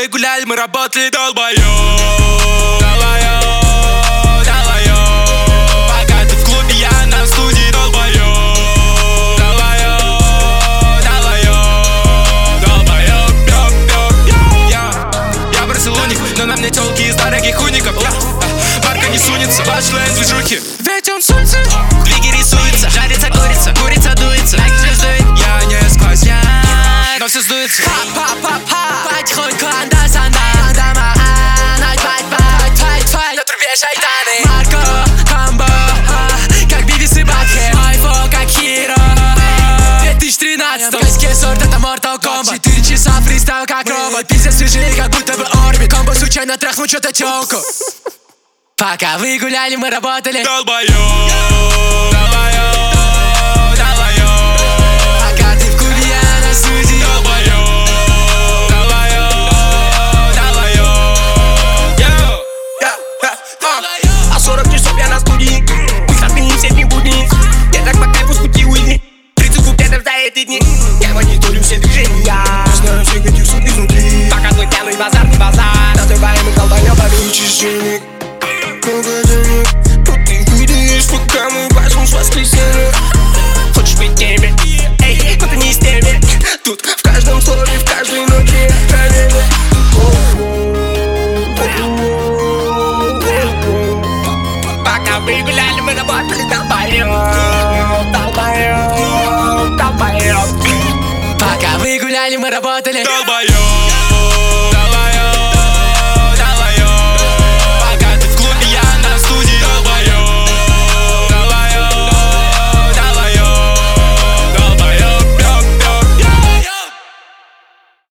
гуляли, мы работали, долбоёб. Долбоёб, долбоёб. Пока ты в клубе, я на студии, долбоёб. Долбоёб, долбоёб. Долбоёб, я барселоник, но на мне тёлки из дорогих уников. Марка не сунется, ваш член движухи. Ведь он солнце, двиги рисуется, жарится курица, курица дуется. Лайк звездует, я не сквозняк, но все сдуется. Потихоньку анда-санда, на трубе шайтаны. Марко, комбо, как Бивис и Батхед. Айфо, как Хиро, 2013. В коске сорт, это Mortal Kombat. 4 часа фристайл, как робот. Пиздец свежие, как будто бы орбит. Комбо случайно трахнул что-то тёлку. Пока вы гуляли, мы работали. Долбоёб, долбоёб, долбоёб. Пока ты в клубе, я на студии. Долбоёб, долбоёб, долбоёб. А 40 часов я на студии. Выходные все дни будни. Я так по кайфу с пути уйди. 30 куплетов за эти дни. Я мониторю все движения. Знаю всех этих суд изнутри. Пока твой пьяный базар не базар. Называемый долбоёбами. Учишь денег, много денег. Но ты выйдешь, пока мы возьмем с воскресенья. Хочешь быть теми, эй, но ты не с теми. Тут в каждом слове, в каждой ноте проверено. Пока вы гуляли, мы работали, долбоёб, долбоёб, долбоёб. Пока вы гуляли, мы работали. Долбоёб.